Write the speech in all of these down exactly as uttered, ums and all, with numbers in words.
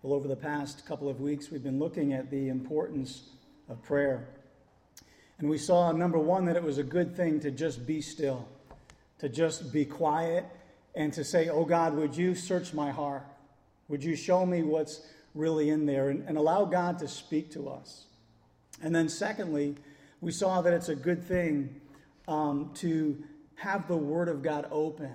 Well, over the past couple of weeks, we've been looking at the importance of prayer. And we saw, number one, that it was a good thing to just be still, to just be quiet, and to say, oh God, would you search my heart? Would you show me what's really in there? And, and allow God to speak to us. And then secondly, we saw that it's a good thing um, to have the Word of God open.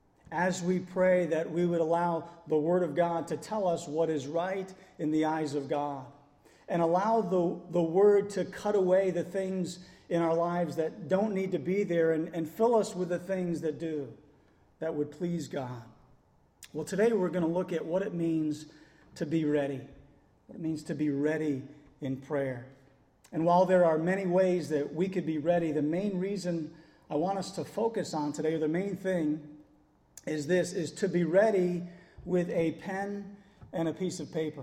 As we pray, that we would allow the Word of God to tell us what is right in the eyes of God. And allow the, the Word to cut away the things in our lives that don't need to be there, and, and fill us with the things that do, that would please God. Well, today we're going to look at what it means to be ready. What it means to be ready in prayer. And while there are many ways that we could be ready, the main reason I want us to focus on today, or the main thing, is this, is to be ready with a pen and a piece of paper.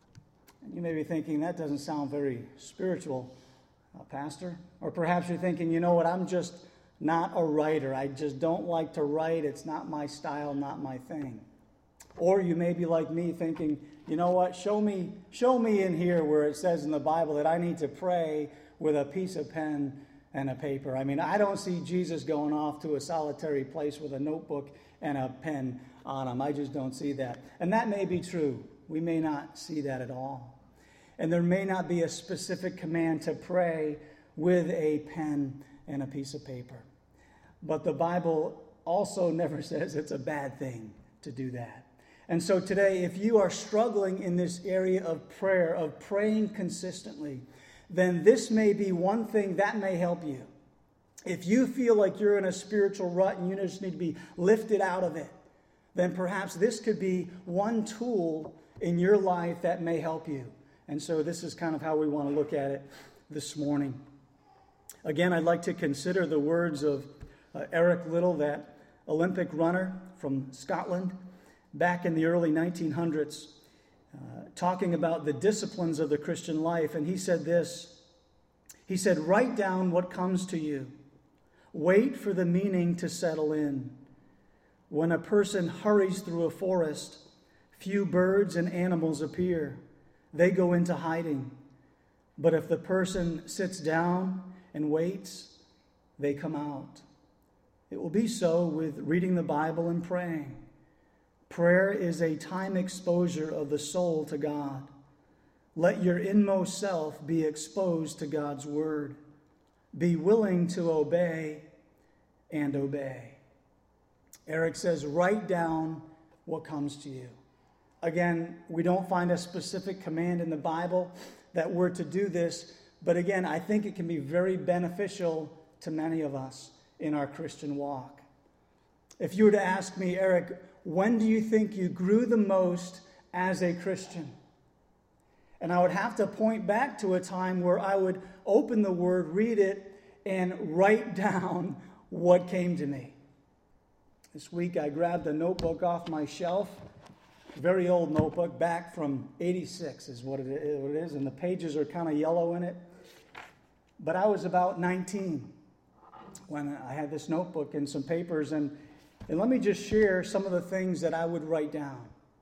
And you may be thinking, that doesn't sound very spiritual, uh, Pastor. Or perhaps you're thinking, you know what, I'm just not a writer. I just don't like to write. It's not my style, not my thing. Or you may be like me thinking, you know what, show me, show me in here where it says in the Bible that I need to pray with a piece of pen and a paper. I mean, I don't see Jesus going off to a solitary place with a notebook and a pen on him. I just don't see that. And that may be true. We may not see that at all. And there may not be a specific command to pray with a pen and a piece of paper. But the Bible also never says it's a bad thing to do that. And so today, if you are struggling in this area of prayer, of praying consistently, then this may be one thing that may help you. If you feel like you're in a spiritual rut and you just need to be lifted out of it, then perhaps this could be one tool in your life that may help you. And so this is kind of how we want to look at it this morning. Again, I'd like to consider the words of uh, Eric Liddell, that Olympic runner from Scotland, back in the early nineteen hundreds, uh, talking about the disciplines of the Christian life. And he said this, he said, write down what comes to you. Wait for the meaning to settle in. When a person hurries through a forest, few birds and animals appear. They go into hiding. But if the person sits down and waits, they come out. It will be so with reading the Bible and praying. Prayer is a time exposure of the soul to God. Let your inmost self be exposed to God's word. Be willing to obey and obey. Eric says, write down what comes to you. Again, we don't find a specific command in the Bible that we're to do this, but again, I think it can be very beneficial to many of us in our Christian walk. If you were to ask me, Eric, when do you think you grew the most as a Christian? And I would have to point back to a time where I would open the Word, read it, and write down what came to me. This week I grabbed a notebook off my shelf, a very old notebook, back from eighty-six is what it is, and the pages are kind of yellow in it. But I was about nineteen when I had this notebook and some papers, and, and let me just share some of the things that I would write down.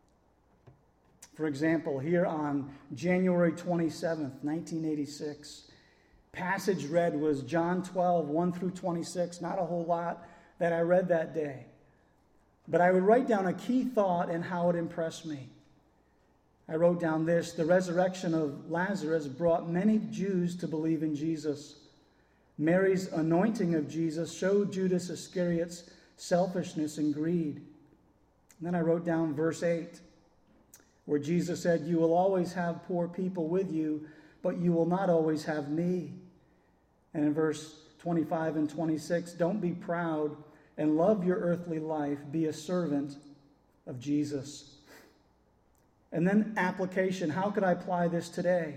For example, here on January twenty-seventh, nineteen eighty-six, passage read was John twelve, one through twenty-six. Not a whole lot that I read that day. But I would write down a key thought and how it impressed me. I wrote down this: the resurrection of Lazarus brought many Jews to believe in Jesus. Mary's anointing of Jesus showed Judas Iscariot's selfishness and greed. And then I wrote down verse eight, where Jesus said, you will always have poor people with you, but you will not always have me. And in verse twenty-five and twenty-six, don't be proud and love your earthly life. Be a servant of Jesus. And then application. How could I apply this today?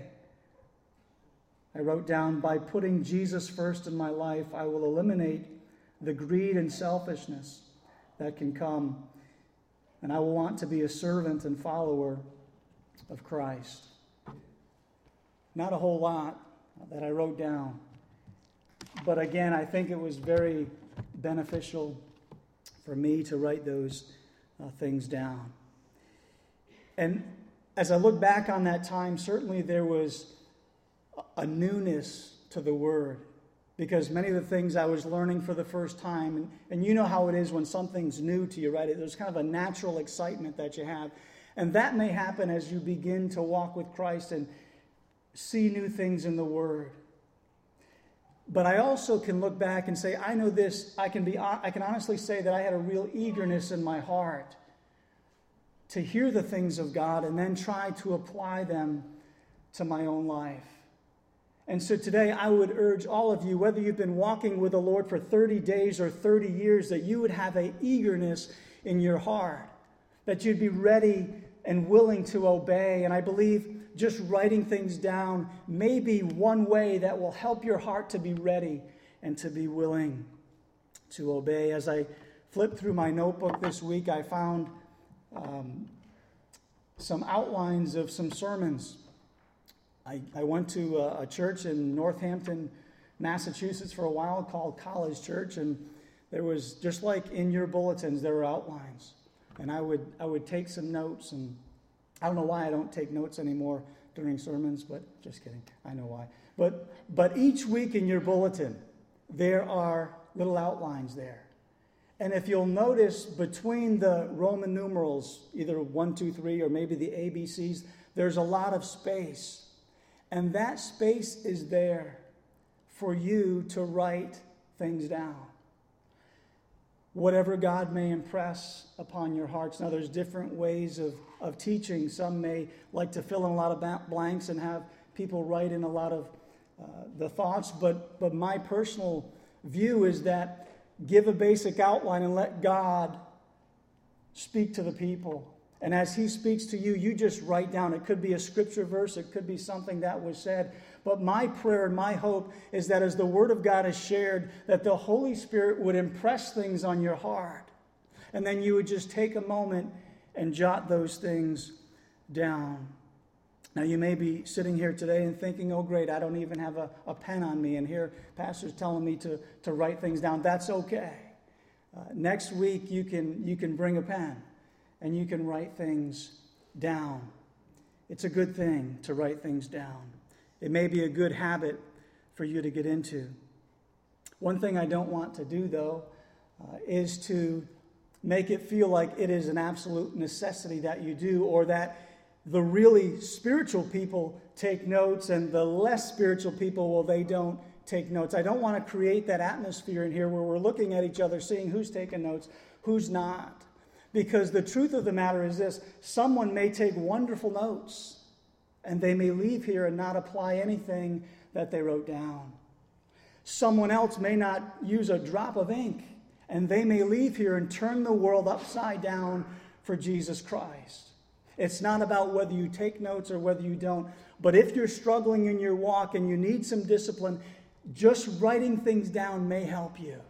I wrote down, by putting Jesus first in my life, I will eliminate the greed and selfishness that can come. And I will want to be a servant and follower of Christ. Not a whole lot that I wrote down. But again, I think it was very beneficial for me to write those uh, things down. And as I look back on that time, certainly there was a newness to the Word, because many of the things I was learning for the first time, and, and you know how it is when something's new to you, right? There's kind of a natural excitement that you have. And that may happen as you begin to walk with Christ and see new things in the Word. But I also can look back and say, I know this, I can be, I can honestly say that I had a real eagerness in my heart to hear the things of God and then try to apply them to my own life. And so today I would urge all of you, whether you've been walking with the Lord for thirty days or thirty years, that you would have an eagerness in your heart, that you'd be ready and willing to obey. And I believe just writing things down may be one way that will help your heart to be ready and to be willing to obey. As I flipped through my notebook this week, I found um, some outlines of some sermons. I, I went to a, a church in Northampton, Massachusetts for a while called College Church, and there was, just like in your bulletins, there were outlines. And I would I would take some notes, and I don't know why I don't take notes anymore during sermons, but just kidding, I know why. But but each week in your bulletin, there are little outlines there. And if you'll notice, between the Roman numerals, either one, two, three, or maybe the A B Cs, there's a lot of space. And that space is there for you to write things down. Whatever God may impress upon your hearts. Now, there's different ways of, of teaching. Some may like to fill in a lot of blanks and have people write in a lot of uh, the thoughts. But, but my personal view is that give a basic outline and let God speak to the people. And as he speaks to you, you just write down. It could be a scripture verse. It could be something that was said. But my prayer and my hope is that as the Word of God is shared, that the Holy Spirit would impress things on your heart. And then you would just take a moment and jot those things down. Now, you may be sitting here today and thinking, oh, great, I don't even have a, a pen on me. And here, Pastor's telling me to, to write things down. That's okay. Uh, next week, you can you can bring a pen. And you can write things down. It's a good thing to write things down. It may be a good habit for you to get into. One thing I don't want to do, though, uh, is to make it feel like it is an absolute necessity that you do, or that the really spiritual people take notes and the less spiritual people, well, they don't take notes. I don't want to create that atmosphere in here where we're looking at each other, seeing who's taking notes, who's not. Because the truth of the matter is this: someone may take wonderful notes and they may leave here and not apply anything that they wrote down. Someone else may not use a drop of ink and they may leave here and turn the world upside down for Jesus Christ. It's not about whether you take notes or whether you don't. But if you're struggling in your walk and you need some discipline, just writing things down may help you.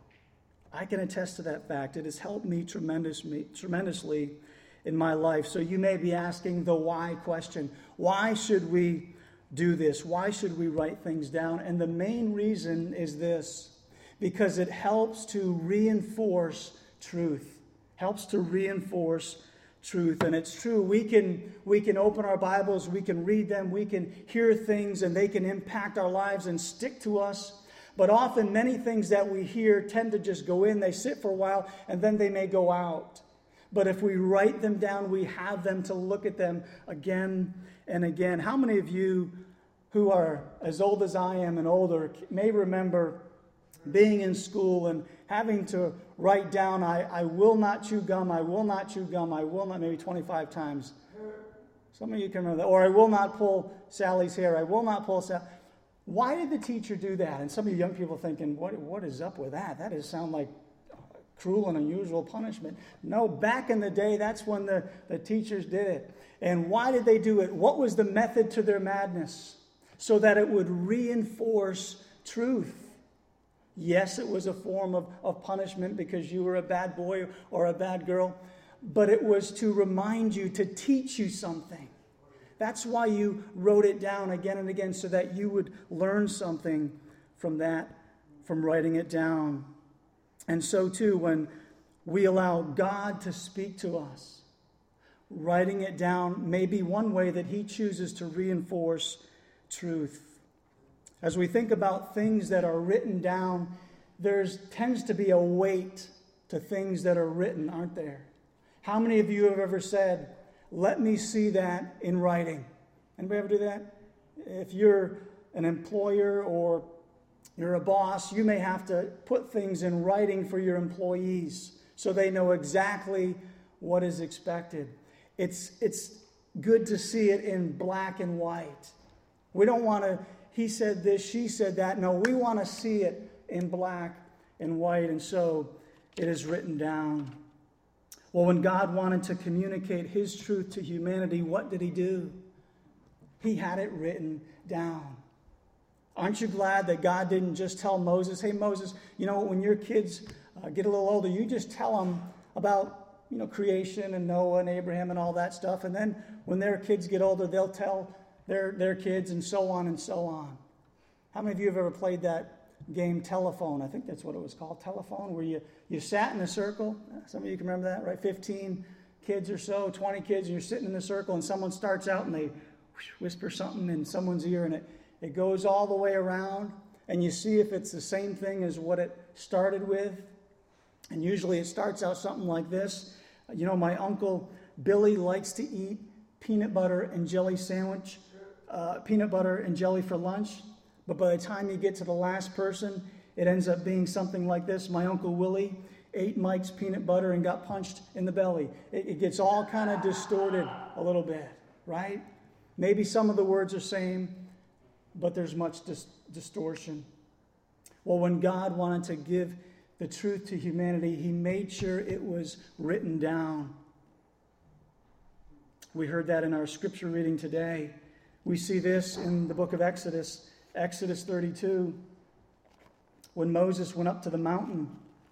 I can attest to that fact. It has helped me tremendously, tremendously in my life. So you may be asking the why question. Why should we do this? Why should we write things down? And the main reason is this: because it helps to reinforce truth. Helps to reinforce truth. And it's true, we can we can open our Bibles, we can read them, we can hear things, and they can impact our lives and stick to us. But often many things that we hear tend to just go in, they sit for a while, and then they may go out. But if we write them down, we have them to look at them again and again. How many of you who are as old as I am and older may remember being in school and having to write down, I, I will not chew gum, I will not chew gum, I will not, maybe twenty-five times. Some of you can remember that. Or I will not pull Sally's hair, I will not pull Sally. Why did the teacher do that? And some of you young people thinking, what, what is up with that? That does sound like cruel and unusual punishment. No, back in the day, that's when the, the teachers did it. And why did they do it? What was the method to their madness? So that it would reinforce truth. Yes, it was a form of, of punishment because you were a bad boy or a bad girl, but it was to remind you, to teach you something. That's why you wrote it down again and again, so that you would learn something from that, from writing it down. And so too, when we allow God to speak to us, writing it down may be one way that he chooses to reinforce truth. As we think about things that are written down, there tends to be a weight to things that are written, aren't there? How many of you have ever said, let me see that in writing? Anybody ever do that? If you're an employer or you're a boss, you may have to put things in writing for your employees so they know exactly what is expected. It's, it's good to see it in black and white. We don't want to, he said this, she said that. No, we want to see it in black and white, and so it is written down. Well, when God wanted to communicate his truth to humanity, what did he do? He had it written down. Aren't you glad that God didn't just tell Moses, hey, Moses, you know, when your kids uh, get a little older, you just tell them about, you know, creation and Noah and Abraham and all that stuff. And then when their kids get older, they'll tell their, their kids and so on and so on. How many of you have ever played that game Telephone? I think that's what it was called, Telephone, where you, you sat in a circle. Some of you can remember that, right? fifteen kids or so, twenty kids, and you're sitting in a circle and someone starts out and they whisper something in someone's ear and it, it goes all the way around and you see if it's the same thing as what it started with. And usually it starts out something like this. You know, my uncle Billy likes to eat peanut butter and jelly sandwich, uh, peanut butter and jelly for lunch. But by the time you get to the last person, it ends up being something like this. My Uncle Willie ate Mike's peanut butter and got punched in the belly. It, it gets all kind of distorted a little bit, right? Maybe some of the words are same, but there's much dis- distortion. Well, when God wanted to give the truth to humanity, he made sure it was written down. We heard that in our scripture reading today. We see this in the book of Exodus, Exodus thirty-two, when Moses went up to the mountain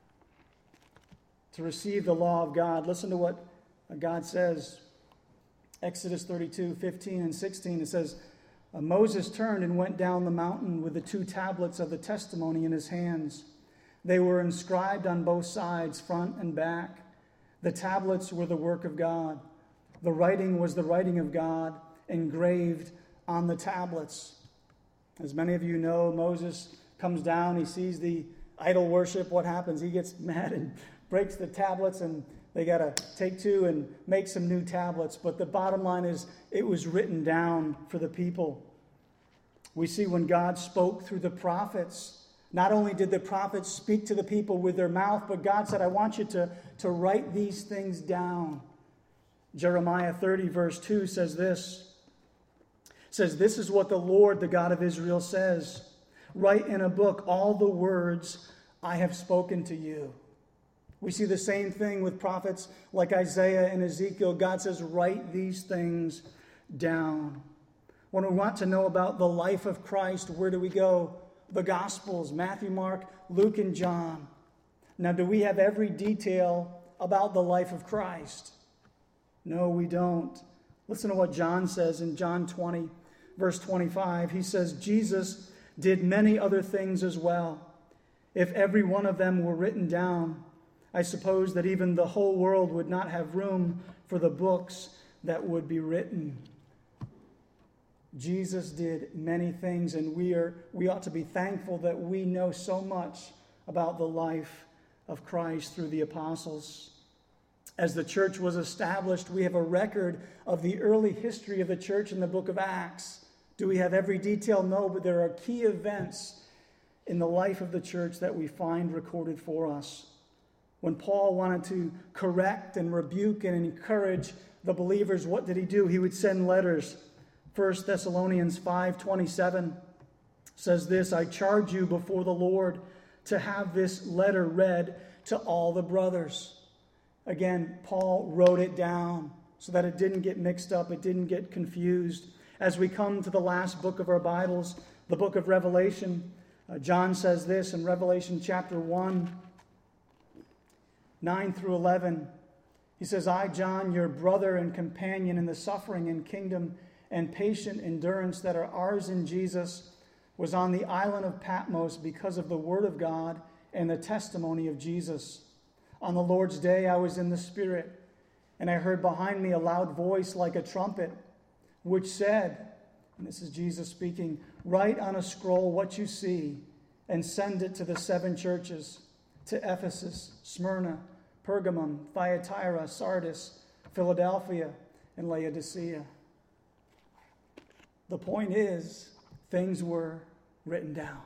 to receive the law of God. Listen to what God says. Exodus thirty-two, fifteen and sixteen, it says, Moses turned and went down the mountain with the two tablets of the testimony in his hands. They were inscribed on both sides, front and back. The tablets were the work of God. The writing was the writing of God, engraved on the tablets. As many of you know, Moses comes down, he sees the idol worship. What happens? He gets mad and breaks the tablets, and they got to take two and make some new tablets. But the bottom line is, it was written down for the people. We see when God spoke through the prophets, not only did the prophets speak to the people with their mouth, but God said, I want you to, to write these things down. Jeremiah thirty, verse two says this. It says, this is what the Lord, the God of Israel, says. Write in a book all the words I have spoken to you. We see the same thing with prophets like Isaiah and Ezekiel. God says, write these things down. When we want to know about the life of Christ, where do we go? The Gospels, Matthew, Mark, Luke, and John. Now, do we have every detail about the life of Christ? No, we don't. Listen to what John says in John twenty, verse twenty-five. He says, Jesus did many other things as well. If every one of them were written down, I suppose that even the whole world would not have room for the books that would be written. Jesus did many things, and we are we ought to be thankful that we know so much about the life of Christ through the apostles. As the church was established, we have a record of the early history of the church in the book of Acts. Do we have every detail? No, but there are key events in the life of the church that we find recorded for us. When Paul wanted to correct and rebuke and encourage the believers, what did he do? He would send letters. First Thessalonians five twenty-seven says this, I charge you before the Lord to have this letter read to all the brothers. Again, Paul wrote it down so that it didn't get mixed up, it didn't get confused. As we come to the last book of our Bibles, the book of Revelation, uh, John says this in Revelation chapter one, nine through eleven. He says, I, John, your brother and companion in the suffering and kingdom and patient endurance that are ours in Jesus, was on the island of Patmos because of the word of God and the testimony of Jesus. On the Lord's day, I was in the Spirit, And I heard behind me a loud voice like a trumpet, which said, and this is Jesus speaking, write on a scroll what you see and send it to the seven churches, to Ephesus, Smyrna, Pergamum, Thyatira, Sardis, Philadelphia, and Laodicea. The point is, things were written down.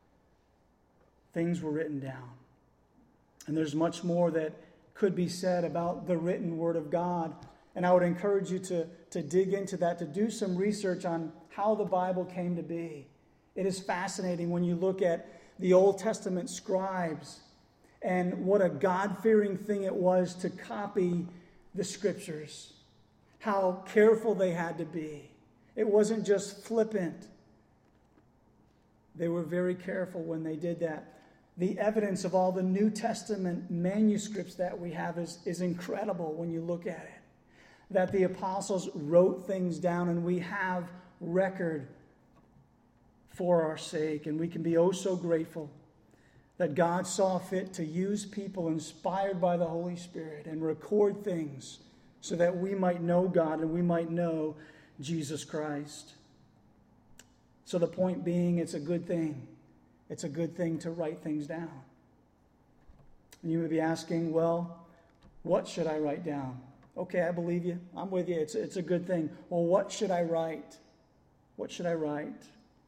Things were written down. And there's much more that could be said about the written Word of God. And I would encourage you to, to dig into that, to do some research on how the Bible came to be. It is fascinating when you look at the Old Testament scribes and what a God-fearing thing it was to copy the Scriptures. How careful they had to be. It wasn't just flippant. They were very careful when they did that. The evidence of all the New Testament manuscripts that we have is, is incredible when you look at it. That the apostles wrote things down, and we have record for our sake. And we can be oh so grateful that God saw fit to use people inspired by the Holy Spirit and record things so that we might know God and we might know Jesus Christ. So the point being, it's a good thing. It's a good thing to write things down. And you may be asking, well, what should I write down? Okay, I believe you. I'm with you. It's, it's a good thing. Well, what should I write? What should I write?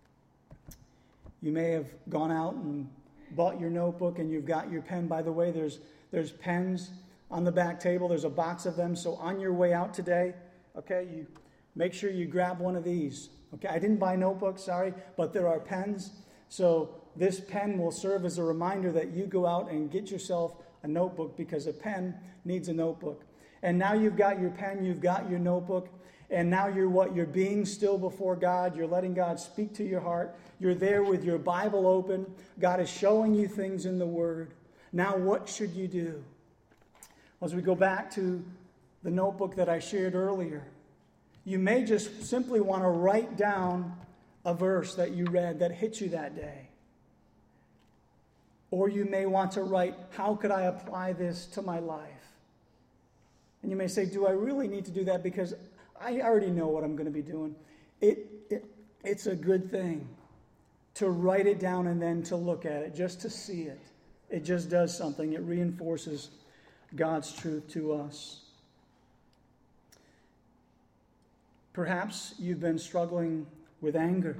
You may have gone out and bought your notebook and you've got your pen. By the way, there's, there's pens on the back table. There's a box of them. So on your way out today, okay, you make sure you grab one of these. Okay, I didn't buy notebooks, sorry, but there are pens. So this pen will serve as a reminder that you go out and get yourself a notebook, because a pen needs a notebook. And now you've got your pen, you've got your notebook, and now you're what? You're being still before God. You're letting God speak to your heart. You're there with your Bible open. God is showing you things in the Word. Now what should you do? As we go back to the notebook that I shared earlier, you may just simply want to write down a verse that you read that hit you that day. Or you may want to write, how could I apply this to my life? And you may say, do I really need to do that? Because I already know what I'm going to be doing. It, it It's a good thing to write it down and then to look at it, just to see it. It just does something. It reinforces God's truth to us. Perhaps you've been struggling with anger.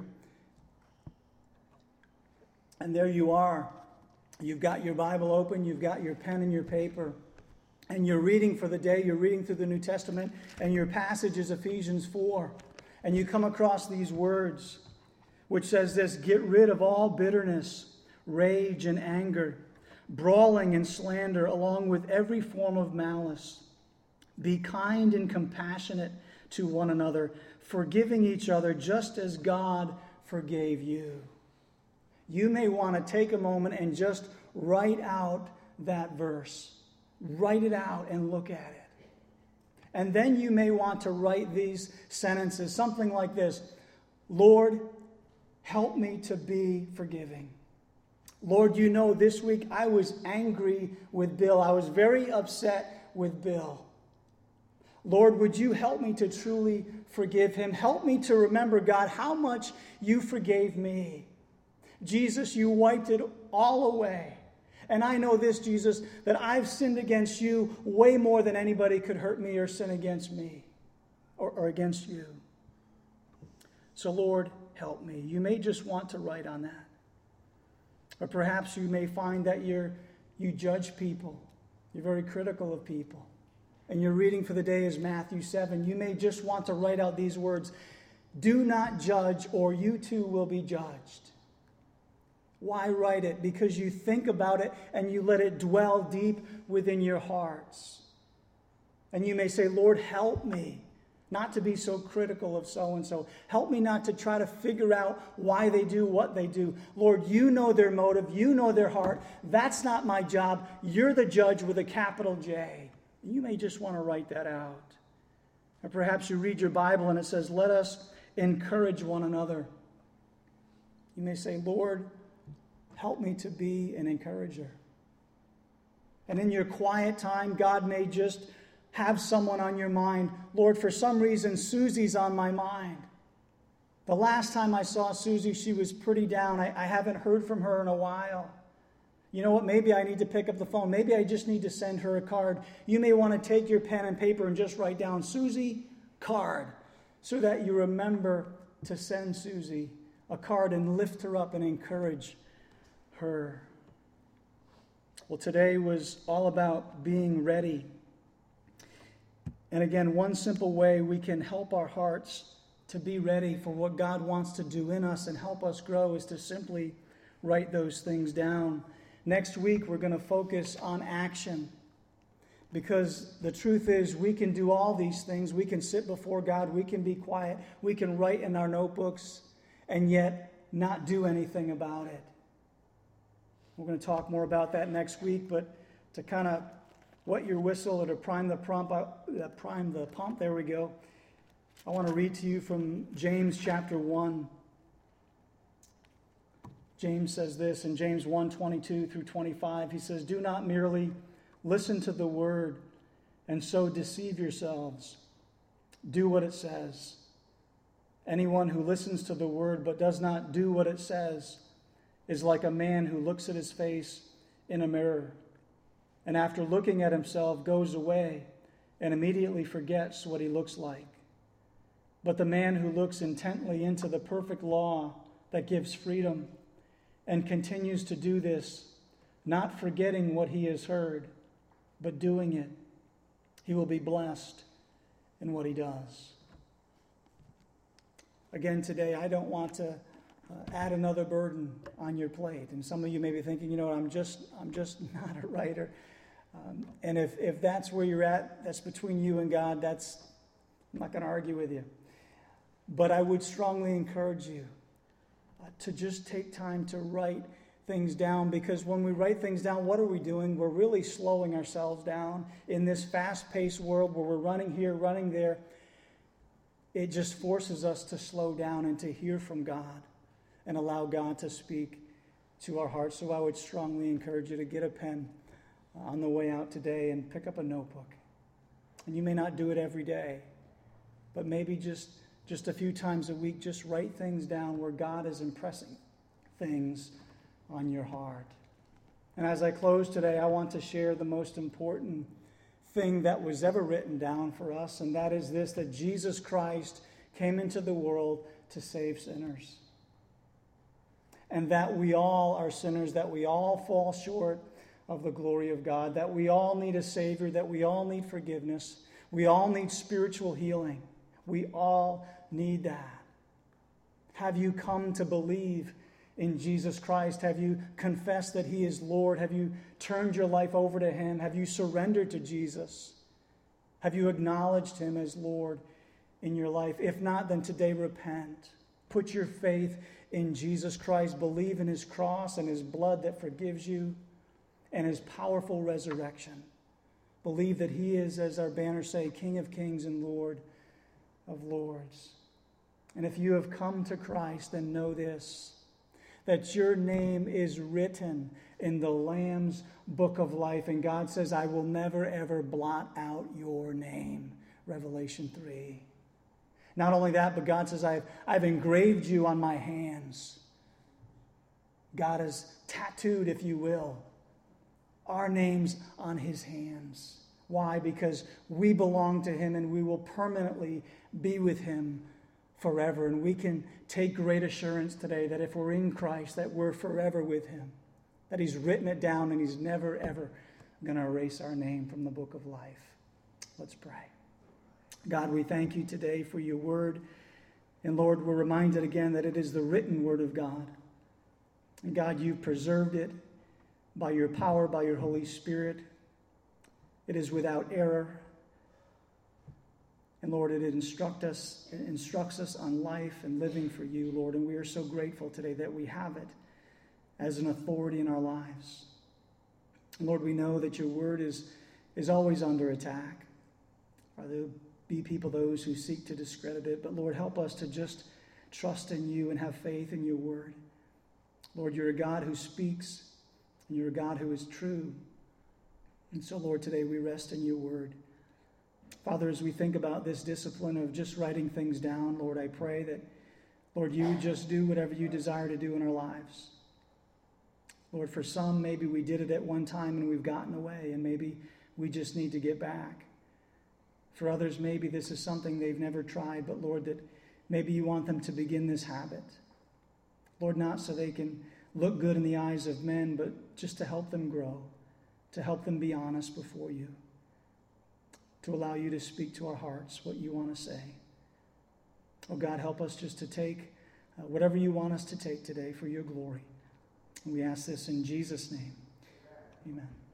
And there you are. You've got your Bible open, you've got your pen and your paper, and you're reading for the day, you're reading through the New Testament, and your passage is Ephesians four. And you come across these words, which says this: get rid of all bitterness, rage and anger, brawling and slander, along with every form of malice. Be kind and compassionate to one another, forgiving each other just as God forgave you. You may want to take a moment and just write out that verse. Write it out and look at it. And then you may want to write these sentences, something like this: Lord, help me to be forgiving. Lord, you know, this week I was angry with Bill. I was very upset with Bill. Lord, would you help me to truly forgive him? Help me to remember, God, how much you forgave me. Jesus, you wiped it all away. And I know this, Jesus, that I've sinned against you way more than anybody could hurt me or sin against me or, or against you. So, Lord, help me. You may just want to write on that. Or perhaps you may find that you're, you judge people. You're very critical of people. And your reading for the day is Matthew seven. You may just want to write out these words: do not judge, or you too will be judged. Why write it? Because you think about it and you let it dwell deep within your hearts. And you may say, Lord, help me not to be so critical of so-and-so. Help me not to try to figure out why they do what they do. Lord, you know their motive. You know their heart. That's not my job. You're the judge with a capital J. You may just want to write that out. Or perhaps you read your Bible and it says, let us encourage one another. You may say, Lord, help me to be an encourager. And in your quiet time, God may just have someone on your mind. Lord, for some reason, Susie's on my mind. The last time I saw Susie, she was pretty down. I, I haven't heard from her in a while. You know what? Maybe I need to pick up the phone. Maybe I just need to send her a card. You may want to take your pen and paper and just write down Susie card so that you remember to send Susie a card and lift her up and encourage her. Well, today was all about being ready. And again, one simple way we can help our hearts to be ready for what God wants to do in us and help us grow is to simply write those things down. Next week, we're going to focus on action, because the truth is we can do all these things. We can sit before God. We can be quiet. We can write in our notebooks and yet not do anything about it. We're going to talk more about that next week, but to kind of wet your whistle or to prime the pump, uh, prime the pump, there we go. I want to read to you from James chapter one. James says this in James one, twenty-two through twenty-five. He says, "Do not merely listen to the word and so deceive yourselves. Do what it says. Anyone who listens to the word but does not do what it says is like a man who looks at his face in a mirror, and after looking at himself goes away and immediately forgets what he looks like. But the man who looks intently into the perfect law that gives freedom and continues to do this, not forgetting what he has heard, but doing it, he will be blessed in what he does." Again, today, I don't want to uh, add another burden on your plate. And some of you may be thinking, you know, I'm just, I'm just not a writer. Um, and if, if that's where you're at, that's between you and God. That's, I'm not going to argue with you. But I would strongly encourage you uh, to just take time to write things down, because when we write things down, what are we doing? We're really slowing ourselves down in this fast-paced world where we're running here, running there. It just forces us to slow down and to hear from God and allow God to speak to our hearts. So I would strongly encourage you to get a pen on the way out today and pick up a notebook. And you may not do it every day, but maybe just, just a few times a week, just write things down where God is impressing things on your heart. And as I close today, I want to share the most important thing that was ever written down for us, and that is this: that Jesus Christ came into the world to save sinners. And that we all are sinners, that we all fall short of the glory of God, that we all need a Savior, that we all need forgiveness, we all need spiritual healing. We all need that. Have you come to believe in Jesus Christ? Have you confessed that He is Lord? Have you turned your life over to Him? Have you surrendered to Jesus? Have you acknowledged Him as Lord in your life? If not, then today repent. Put your faith in Jesus Christ. Believe in His cross and His blood that forgives you and His powerful resurrection. Believe that He is, as our banners say, King of kings and Lord of lords. And if you have come to Christ, then know this: that your name is written in the Lamb's book of life. And God says, I will never, ever blot out your name. Revelation three. Not only that, but God says, I've, I've engraved you on my hands. God has tattooed, if you will, our names on His hands. Why? Because we belong to Him and we will permanently be with Him forever. And we can take great assurance today that if we're in Christ, that we're forever with Him. That He's written it down and He's never, ever going to erase our name from the book of life. Let's pray. God, we thank You today for Your word. And Lord, we're reminded again that it is the written word of God. And God, You've preserved it by Your power, by Your Holy Spirit. It is without error. And Lord, it instruct us, it instructs us on life and living for You, Lord. And we are so grateful today that we have it as an authority in our lives. And Lord, we know that Your word is, is always under attack. Are there be people those who seek to discredit it? But Lord, help us to just trust in You and have faith in Your word. Lord, You're a God who speaks, and You're a God who is true. And so, Lord, today we rest in Your word. Father, as we think about this discipline of just writing things down, Lord, I pray that, Lord, you just do whatever you desire to do in our lives. Lord, for some, maybe we did it at one time and we've gotten away, and maybe we just need to get back. For others, maybe this is something they've never tried, but Lord, that maybe you want them to begin this habit. Lord, not so they can look good in the eyes of men, but just to help them grow, to help them be honest before you, to allow you to speak to our hearts what you want to say. Oh God, help us just to take uh, whatever you want us to take today for your glory. And we ask this in Jesus' name. Amen.